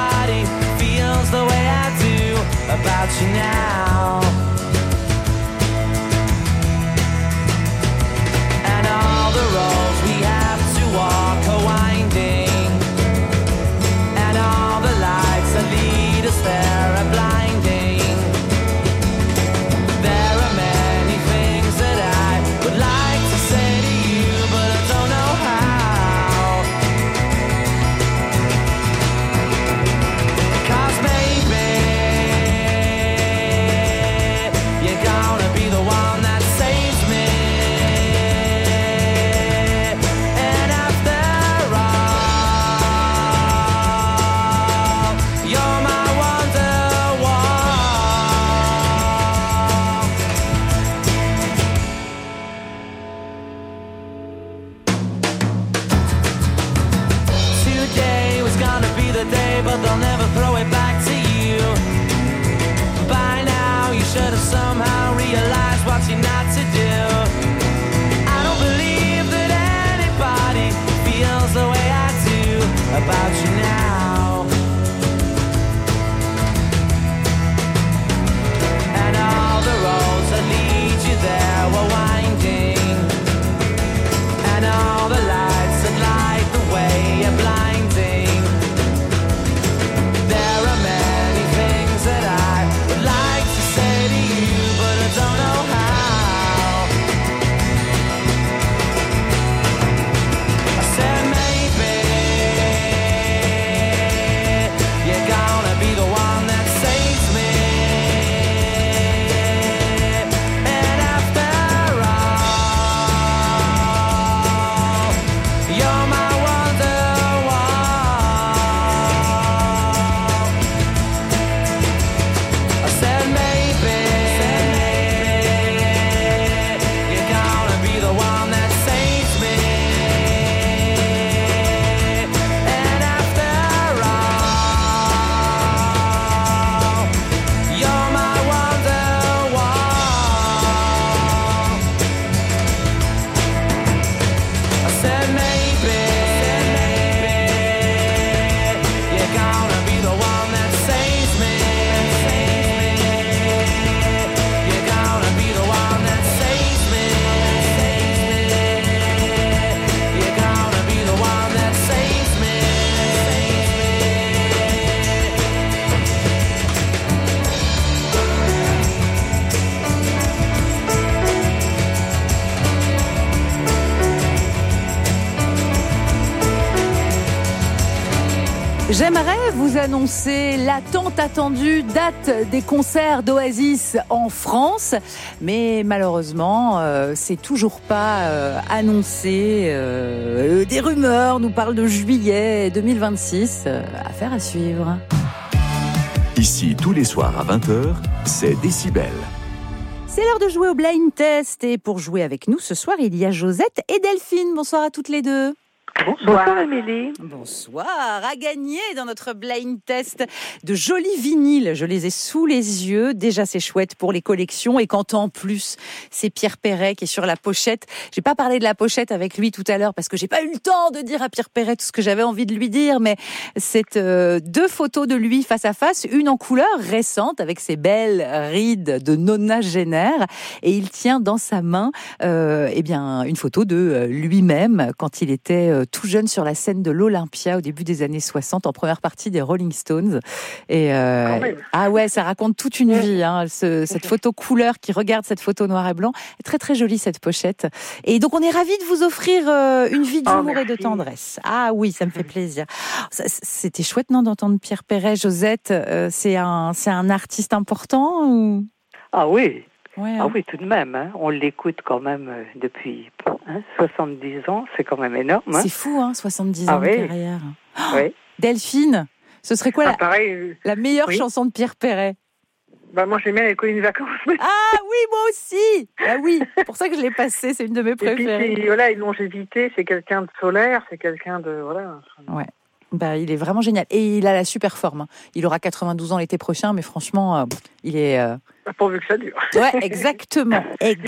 J'aimerais vous annoncer la tant attendue date des concerts d'Oasis en France, mais malheureusement, c'est toujours pas annoncé. Des rumeurs nous parlent de juillet 2026. Affaire à suivre. Ici, tous les soirs à 20h, c'est Décibel. C'est l'heure de jouer au blind test. Et pour jouer avec nous ce soir, il y a Josette et Delphine. Bonsoir à toutes les deux. Bonsoir Émilie. Bonsoir. À gagner dans notre blind test de jolis vinyles. Je les ai sous les yeux. Déjà, c'est chouette pour les collections. Et quand en plus, c'est Pierre Perret qui est sur la pochette. J'ai pas parlé de la pochette avec lui tout à l'heure parce que j'ai pas eu le temps de dire à Pierre Perret tout ce que j'avais envie de lui dire. Mais c'est 2 photos de lui face à face. Une en couleur récente avec ses belles rides de nonagénaire. Et il tient dans sa main, une photo de lui-même quand il était tout jeune sur la scène de l'Olympia au début des années 60 en première partie des Rolling Stones. Et ça raconte toute une vie. Cette photo couleur qui regarde cette photo noir et blanc. Très très jolie cette pochette. Et donc on est ravis de vous offrir une vie d'humour et de tendresse. Ah oui, ça me fait plaisir. C'était chouette non d'entendre Pierre Perret. Josette, c'est un artiste important ou... Ah oui. Ouais, Ah oui, tout de même. On l'écoute quand même depuis 70 ans. C'est quand même énorme. C'est fou, 70 ans de carrière. Oui. Delphine, ce serait quoi la meilleure oui. chanson de Pierre Perret? Moi, j'aime bien les collines de vacances. Ah oui, moi aussi. Ah oui, c'est pour ça que je l'ai passée. C'est une de mes préférées. Et puis, une longévité. C'est quelqu'un de solaire. C'est quelqu'un de... Ouais. Il est vraiment génial. Et il a la super forme. Il aura 92 ans l'été prochain, mais franchement, il est... Pourvu que ça dure. Ouais, exactement.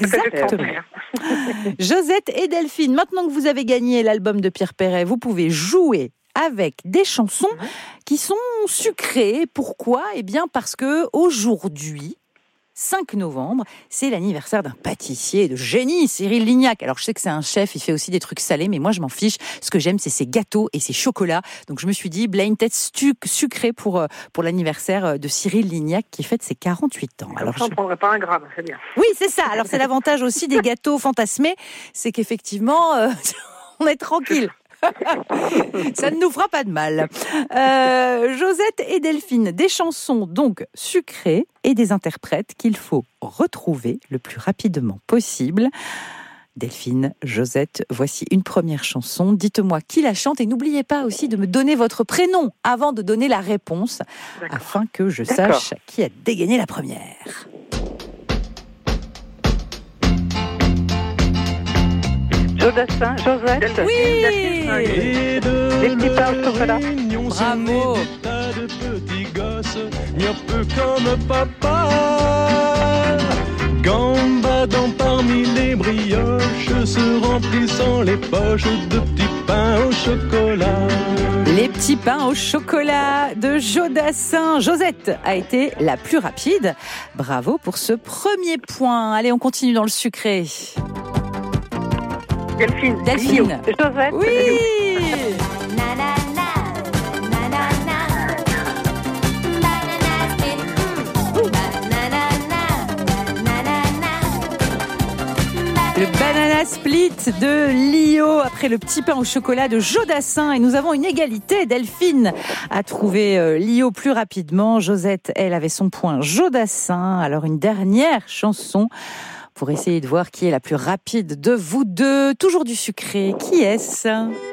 Josette et Delphine, maintenant que vous avez gagné l'album de Pierre Perret, vous pouvez jouer avec des chansons qui sont sucrées. Pourquoi ? Parce que aujourd'hui, 5 novembre, c'est l'anniversaire d'un pâtissier de génie, Cyril Lignac. Alors je sais que c'est un chef, il fait aussi des trucs salés, mais moi je m'en fiche. Ce que j'aime, c'est ses gâteaux et ses chocolats. Donc je me suis dit, blind test sucré pour l'anniversaire de Cyril Lignac qui fête ses 48 ans. Alors ça, on ne prendrait pas un gramme, c'est bien. Oui, c'est ça. Alors c'est l'avantage aussi des gâteaux fantasmés, c'est qu'effectivement, on est tranquille. Ça ne nous fera pas de mal. Josette et Delphine, des chansons donc sucrées et des interprètes qu'il faut retrouver le plus rapidement possible. Delphine, Josette, voici une première chanson. Dites-moi qui la chante et n'oubliez pas aussi de me donner votre prénom avant de donner la réponse, afin que je sache qui a dégainé la première. Jodassin, Josette. Oui. Et des petits pains au chocolat. Bravo. Des tas de petits gosses, un peu comme papa. Gambadant parmi les brioches, se remplissant les poches de petits pains au chocolat. Les petits pains au chocolat de Jodassin. Josette a été la plus rapide. Bravo pour ce premier point. Allez, on continue dans le sucré. Delphine. Josette. Oui. Le Banana Split de Lio après le petit pain au chocolat de Jodassin. Et nous avons une égalité. Delphine a trouvé Lio plus rapidement. Josette, elle, avait son point Jodassin. Alors une dernière chanson pour essayer de voir qui est la plus rapide de vous deux. Toujours du sucré. Qui est-ce ?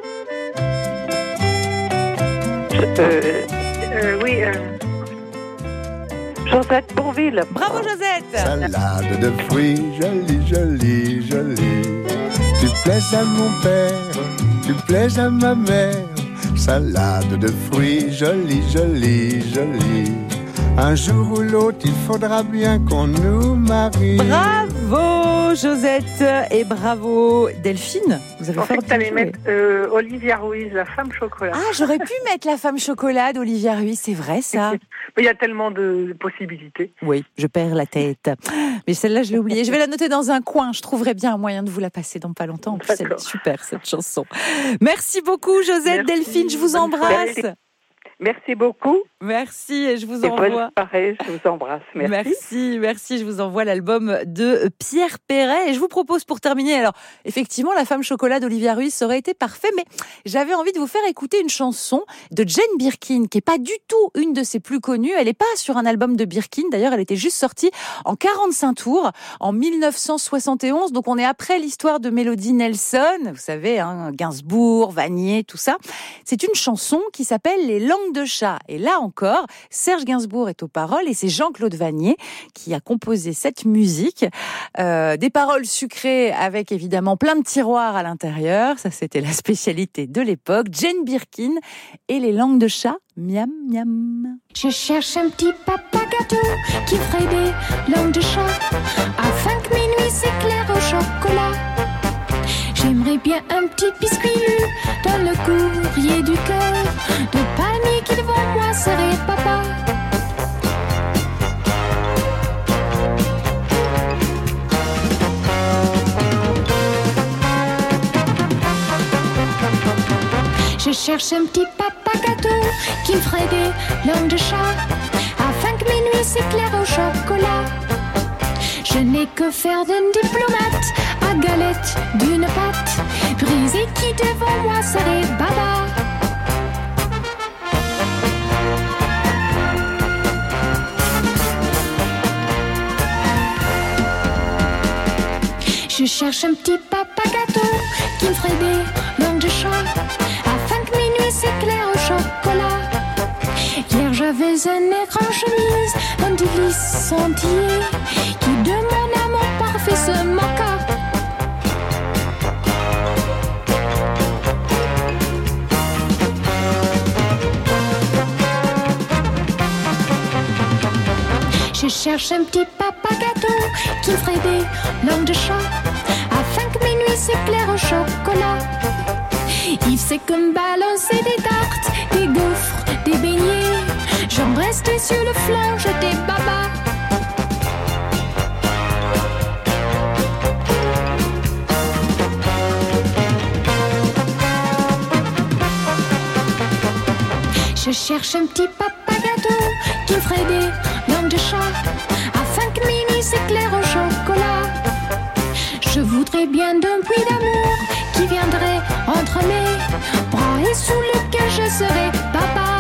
Josette Bourville. Bravo Josette. Salade de fruits, jolie, jolie, jolie. Tu plais à mon père, tu plais à ma mère. Salade de fruits, jolie, jolie, jolie. Un jour ou l'autre, il faudra bien qu'on nous marie. Bravo Josette et bravo Delphine. Vous avez fait que t'allais mettre Olivia Ruiz, la femme chocolat. Ah, j'aurais pu mettre la femme chocolat d'Olivia Ruiz, c'est vrai ça. Il y a tellement de possibilités. Oui, je perds la tête. Mais celle-là, je l'ai oubliée. Je vais la noter dans un coin. Je trouverai bien un moyen de vous la passer dans pas longtemps. En plus, elle est super cette chanson. Merci beaucoup Josette, Delphine, je vous embrasse. Merci beaucoup. Merci et je vous Et bonne envoie. soirée, je vous embrasse. Merci. Je vous envoie l'album de Pierre Perret. Et je vous propose pour terminer, alors effectivement, La femme chocolat d'Olivia Ruiz, ça aurait été parfait, mais j'avais envie de vous faire écouter une chanson de Jane Birkin, qui est pas du tout une de ses plus connues. Elle est pas sur un album de Birkin. D'ailleurs, elle était juste sortie en 45 tours en 1971. Donc on est après l'histoire de Melody Nelson. Vous savez, hein, Gainsbourg, Vanier, tout ça. C'est une chanson qui s'appelle Les langues de chat. Et là encore, Serge Gainsbourg est aux paroles et c'est Jean-Claude Vanier qui a composé cette musique. Des paroles sucrées avec évidemment plein de tiroirs à l'intérieur. Ça, c'était la spécialité de l'époque. Jane Birkin et Les langues de chat. Miam, miam. Je cherche un petit papa gâteau qui ferait des langues de chat afin que mes nuits s'éclairent au chocolat. J'aimerais bien un petit biscuit dans le courrier du cœur, de palmier qui devant moi serait papa. Je cherche un petit papa gâteau qui me ferait des langues de chat afin que mes nuits s'éclairent au chocolat. Je n'ai que faire d'un diplomate à galette d'une pâte brisée qui devant moi serait baba. Je cherche un petit papa gâteau qui me ferait des langues de chat afin que mes nuits s'éclairent au chocolat. Hier j'avais un nègre en chemise, un délice entier qui de mon amour parfait se moqua. Je cherche un petit papa gâteau qui me ferait des langues de chat afin que mes nuits s'éclairent au chocolat. Il sait comme balancer des tartes, des gaufres, des beignets. J'en restais sur le flanc, j'étais baba. Je cherche un petit papa gâteau qui me ferait des langues de chat afin que mes nuits s'éclairent au chocolat. Je voudrais bien d'un puits d'amour qui viendrait entre mes bras et sous lequel je serais papa.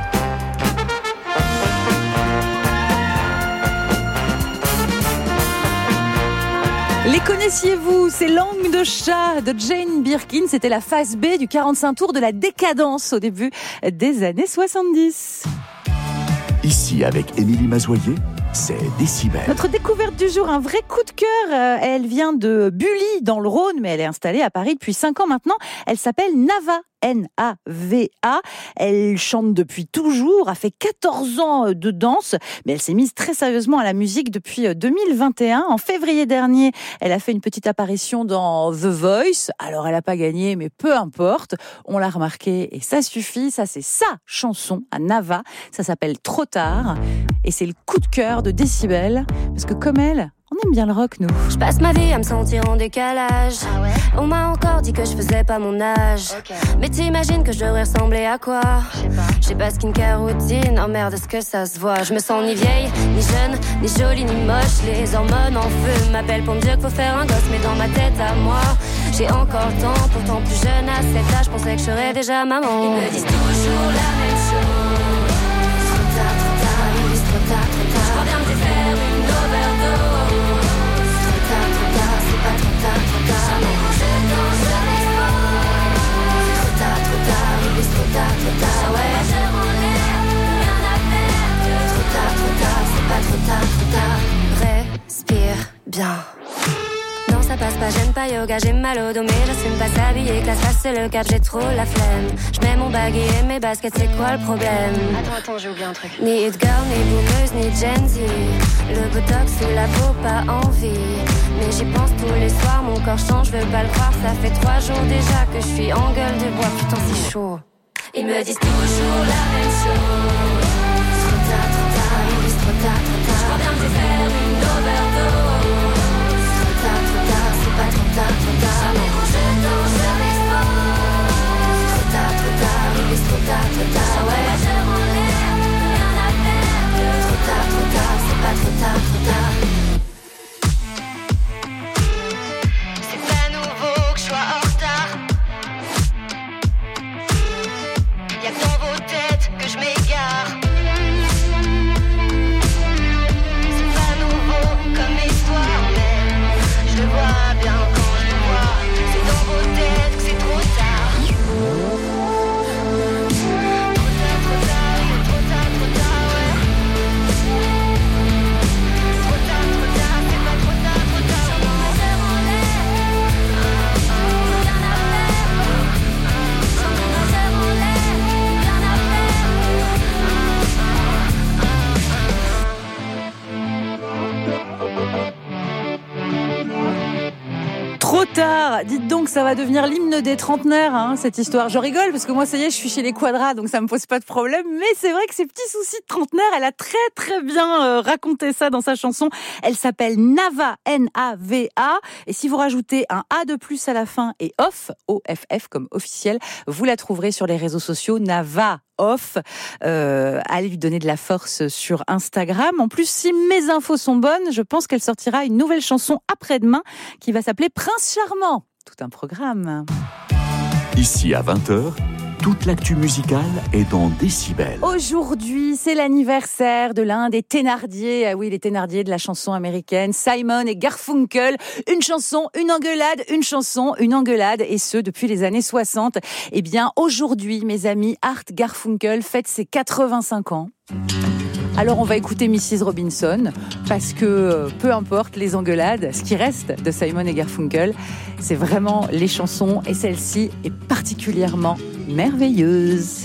Les connaissiez-vous, ces langues de chat de Jane Birkin? C'était la phase B du 45 tours de la décadence au début des années 70. Ici, avec Émilie Mazoyer, c'est Décibel. Notre découverte du jour, un vrai coup de cœur. Elle vient de Bully, dans le Rhône, mais elle est installée à Paris depuis 5 ans maintenant. Elle s'appelle Nava. N-A-V-A. Elle chante depuis toujours, a fait 14 ans de danse, mais elle s'est mise très sérieusement à la musique depuis 2021. En février dernier, elle a fait une petite apparition dans The Voice. Alors, elle n'a pas gagné, mais peu importe. On l'a remarqué et ça suffit. Ça, c'est sa chanson à Nava. Ça s'appelle Trop tard. Et c'est le coup de cœur de Décibel. Parce que comme elle, on aime bien le rock, nous. Je passe ma vie à me sentir en décalage. Ah ouais? On m'a encore dit que je faisais pas mon âge. Okay. Mais t'imagines que je devrais ressembler à quoi? Je sais pas, skincare, routine. Oh merde, est-ce que ça se voit? Je me sens ni vieille, ni jeune, ni jolie, ni moche. Les hormones en feu m'appellent pour me dire qu'il faut faire un gosse. Mais dans ma tête à moi, j'ai encore le temps. Pourtant plus jeune à cet âge, je pensais que je serais déjà maman. Ils me disent toujours la même chose. Trop tard, ils disent trop tard. Je crois bien me défaire une overdose. Respire bien. Non, ça passe pas, j'aime pas yoga, j'ai mal au dos, mais j'assume pas s'habiller, classe passe, c'est le cap, j'ai trop la flemme. J'mets mon baguette et mes baskets, c'est quoi le problème? Attends, j'ai oublié un truc. Ni hit girl, ni boomeuse, ni Gen Z. Le botox sous la peau, pas envie. Mais j'y pense tous les soirs, mon corps change, je veux pas le croire. Ça fait 3 jours déjà que je suis en gueule de bois, putain c'est chaud. Ils me disent toujours la même chose. Trop tard, ils disent trop tard. Je crois bien me défaire une overdose. Trop tard, c'est pas trop tard. Jamais mon jeton, je m'expose. Trop tard, ils disent trop tard. Ouais, Nava, dites donc, ça va devenir l'hymne des trentenaires, hein, cette histoire. Je rigole parce que moi, ça y est, je suis chez les Quadras, donc ça me pose pas de problème. Mais c'est vrai que ces petits soucis de trentenaire, elle a très très bien raconté ça dans sa chanson. Elle s'appelle Nava, N-A-V-A. Et si vous rajoutez un A de plus à la fin et off, O-F-F comme officiel, vous la trouverez sur les réseaux sociaux, Nava Off. Allez lui donner de la force sur Instagram. En plus, si mes infos sont bonnes, je pense qu'elle sortira une nouvelle chanson après-demain qui va s'appeler Prince Charmant. Tout un programme. Ici à 20h, toute l'actu musicale est dans Décibel. Aujourd'hui, c'est l'anniversaire de l'un des Thénardier. Ah oui, les Thénardier de la chanson américaine, Simon et Garfunkel. Une chanson, une engueulade, une chanson, une engueulade. Et ce, depuis les années 60. Eh bien, aujourd'hui, mes amis, Art Garfunkel fête ses 85 ans. Alors on va écouter Mrs. Robinson, parce que peu importe les engueulades, ce qui reste de Simon et Garfunkel, c'est vraiment les chansons, et celle-ci est particulièrement merveilleuse.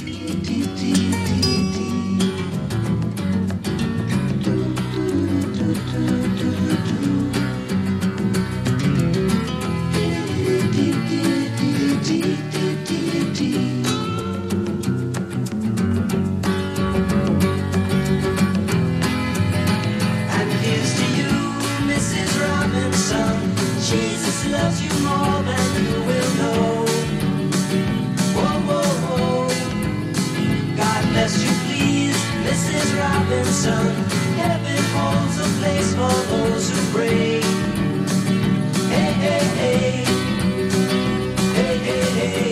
Heaven holds a place for those who pray. Hey, hey, hey. Hey, hey, hey.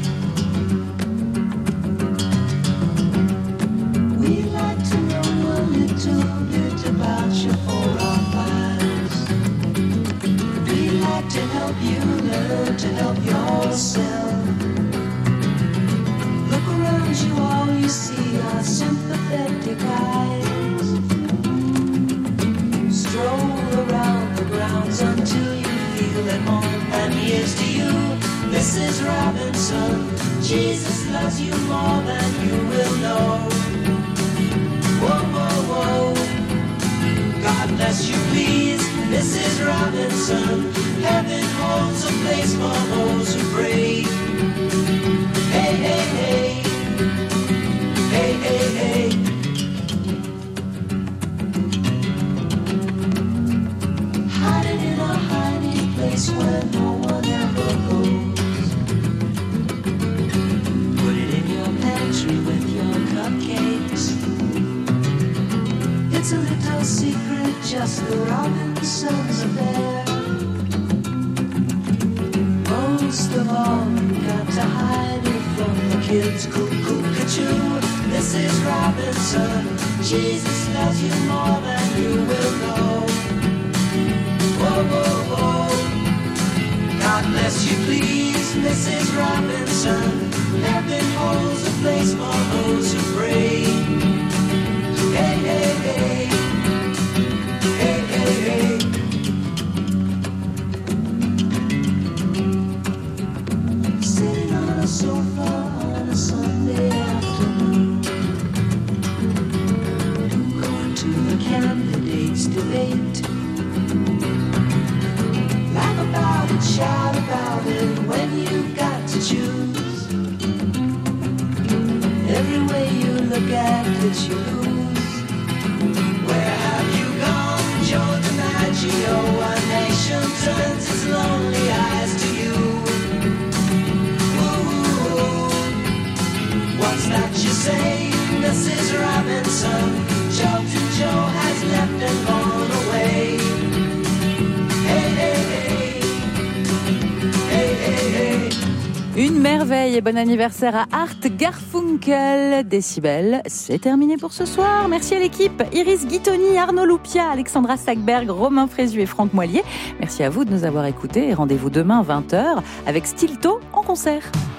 We'd like to know a little bit about you for our lives. We'd like to help you learn to help yourself. Look around you, all you see are sympathetic eyes. Stroll around the grounds until you feel at home. And here's to you, Mrs. Robinson. Jesus loves you more than you will know. Whoa, whoa, whoa. God bless you, please, Mrs. Robinson. Heaven holds a place for those who pray. Hey, hey, hey. Hey, hey, hey. Hiding in a hiding place where no one ever goes. Put it in your pantry with your cupcakes. It's a little secret, just the Robinsons affair. Most of all, you got to hide it from the kids. Cuckoo-cuckoo, Mrs. Robinson. Jesus loves you more than you will know. Whoa, whoa, whoa. God bless you, please, Mrs. Robinson. Heaven holds a place for those who pray. Hey, hey, hey. Hey, hey, hey. Sitting on a sofa on a Sunday afternoon, going to the candidates' debate. Laugh about it, shout about it when you've got to choose. Every way you look at it, you lose. Where have you gone, Joe DiMaggio? A nation turns its lonely eyes to you. Ooh, what's that you say, Mrs. Robinson? Jolton Joe has left and gone away. Hey, hey, hey. Hey, hey, hey. Une merveille et bon anniversaire à Art Garfunkel. Décibel, c'est terminé pour ce soir. Merci à l'équipe, Iris Guitoni, Arnaud Loupia, Alexandra Sackberg, Romain Frézu et Franck Moillier. Merci à vous de nous avoir écoutés et rendez-vous demain 20h avec Stilto en concert.